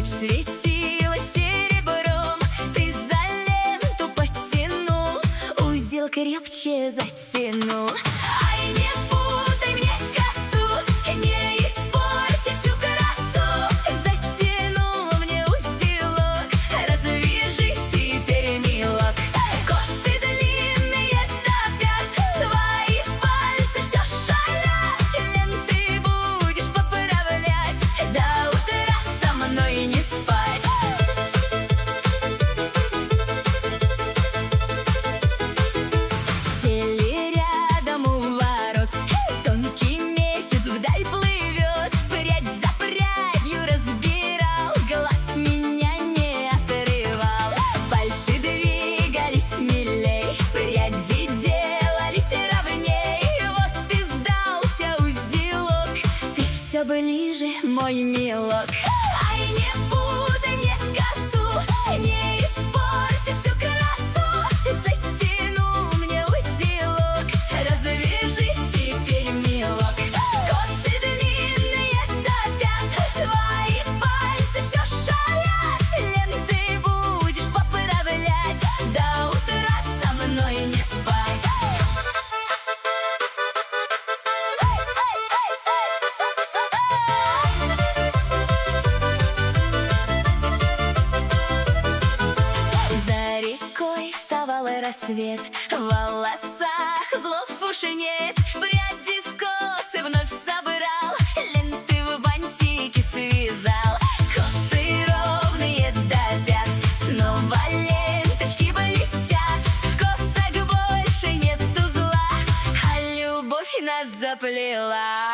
ночь светила серебром, ты за ленту потянул, узел крепче затянул. Ай, не путай мне косу, не испорти всю красу. Затянул мне узелок, развяжи теперь, милок. Косы длинные до пят, твои пальцы все шалят. Ленты будешь поправлять, до утра со мной не спать. Сели рядом у ворот, тонкий месяц вдаль плывет. Прядь за прядью разбирал, глаз меня не отрывал. Пальцы двигались смелей, пряди делались ровней. Вот и сдался узелок, ты все ближе, мой милок. Ай, не путай мне косу, не испорти всю красу. Затянул мне узелок, развяжи теперь, милок. Косы длинные до пят, твои пальцы все шалят. Ленты будешь поправлять, до утра со мной не спать. За рекой вставал рассвет, в волосах злов уж нет. Пряди в косы вновь собрал, ленты в бантики связал. Косы ровные до пят, снова ленточки блестят. В косах больше нет узла, а любовь нас заплела.